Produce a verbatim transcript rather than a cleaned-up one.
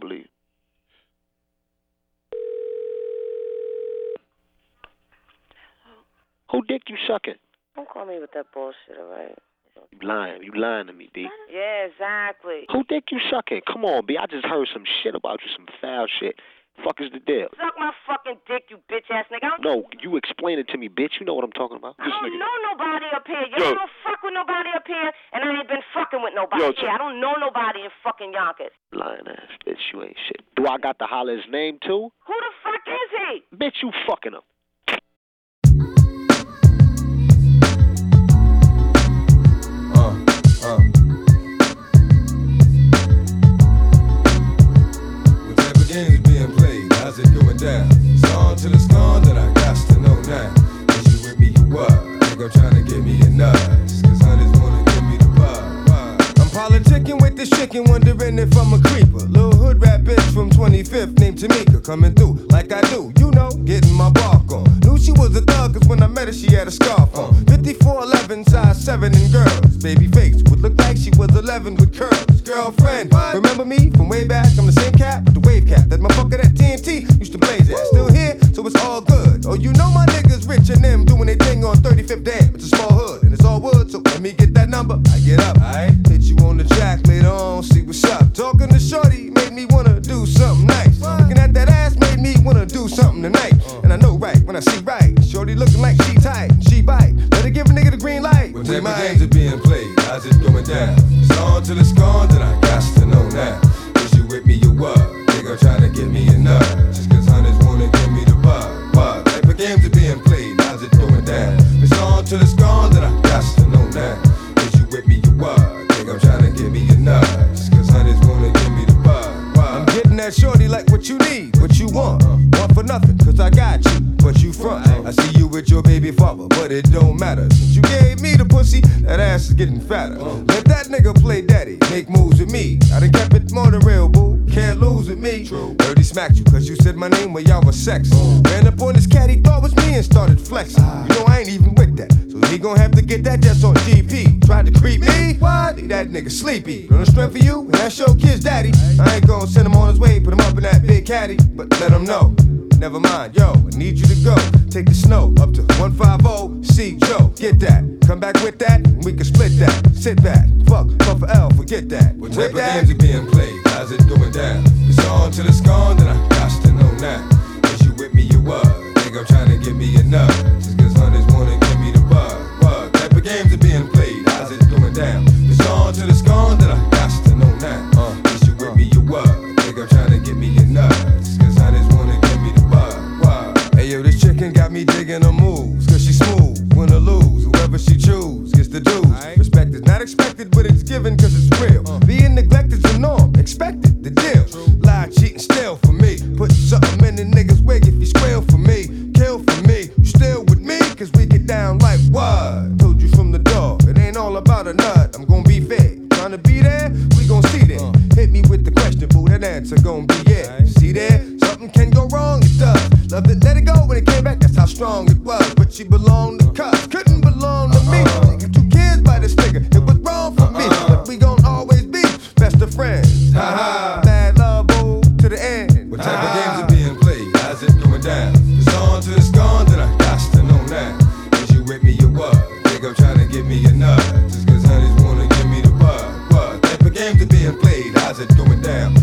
believe. Who dick you sucking? Don't call me with that bullshit, all right? You lying. You lying to me, B. Yeah, exactly. Who dick you sucking? Come on, B. I just heard some shit about you, some foul shit. Fuck is the deal? Suck my fucking dick, you bitch-ass nigga. No, you explain it to me, bitch. You know what I'm talking about. I don't nigga. know nobody up here. You Yo. don't fuck with nobody up here, and I ain't been fucking with nobody Yo, here. I don't know nobody in fucking Yonkers. Lying ass bitch, you ain't shit. Do I got to holler his name too? Who the fuck is he? Bitch, you fucking him. Uh, uh. What type of game is being played? How's it going down? It's on to the scorn that I got to know now. Is you with me, you what? Think I'm trying to get me a nuts. Cause hunters wanna give me the bug. I'm politicking with this chicken, wondering if I'm a creeper. Little hood rat bitch from twenty-fifth named Tamika, coming through like I do, you know, getting my bark on. Knew she was a thug, cause when I met her, she had a scarf on. fifty-four eleven, size seven in girls. Baby face would look like she was eleven with curls. Girlfriend, remember me from way back? I'm the same cat with the wave cap. That motherfucker that T N T used to blaze at. Still here, so it's all good. Oh, you know my niggas rich and them doing their thing on thirty-fifth Dam. It's a small hood and it's all wood, so let me get that number. I get up, I hit you on the jack later on, see what's up. Talking to shorty made me wanna do something nice. Looking at that ass made me wanna do something tonight. And I know right when I see right. Shorty looking like she tight, she bite. Let her give a nigga the green light. What type of games are being played? How's it going down? It's on till it's gone, then I got to know now. Is you with me, you what? Nigga trying to get me a nut. Just cause hunters wanna give me the bug. What type of games are being played? How's it going down? It's on till it's gone, then I got to know now. Is you with me, you what? Nigga trying to give me a nut. Just cause hunters wanna give me the bug. I'm getting that shorty like what you need, what you want. Want for nothing, cause I got you, but you front. I see you with your baby father, but it don't matter. Since you gave me the pussy, that ass is getting fatter. Let that nigga play daddy, make moves with me. I done kept it more than real, boo. Can't lose with me. Dirty smacked you, cause you said my name when y'all was sex. Ran up on this cat, he thought was me and started flexing. You know I ain't even with that, so he gon' have to get that just on G P. Tried to creep me? What? Leave that nigga sleepy. Run the strength for you, and that's your kid's daddy. I ain't gon' send him on his way, put him up in that big caddy, but let him know. Never mind, yo, I need you to go. Take the snow up to one fifty, see Joe, get that. Come back with that, and we can split that. Sit back, fuck, fuck for L, forget that. What type of games are being played? How's it going down? It's on till it's gone, then I got to know now. Is you with me, you what? Think I'm trying to get me a nut. Just cause hunters wanna give me the bug. What type of games are being played? How's it going down? It's on till it's gone, then I got to know now. Uh, is you with me, you what? Think I'm trying to get me a nut. Just cause hunters wanna give me the bug. What? Hey yo, this chicken got me digging her moves. Cause she smooth, win or lose. Whoever she choose gets the dues. Respect is not expected, but it's given cause it's real. Being neglected's the norm, expected, the deal. Lie, cheat, and steal for me. Put something in the nigga's wig if you squeal for me. Kill for me, you still with me? Cause we get down like what? Told you from the door, it ain't all about a nut. I'm gonna be fair. Trying to be there, we gon' see there. Hit me with the question, boo, that answer gon' be yeah. See there, something can go wrong, it does. Loved it, let it go when it came back, that's how strong it was. But she belonged to cuz, couldn't belong to me. She got two kids by this nigga, it was wrong for me. But we gon' always be best of friends. Ha ha, mad love, boo, to the end. What type of games are being played? How's it going down? It's on till it's gone, then I got to know now. Is you with me, you what? Think I'm trying to get me a nut. Just cause honeys wanna give me the bug. What type of games are being played? How's it going down?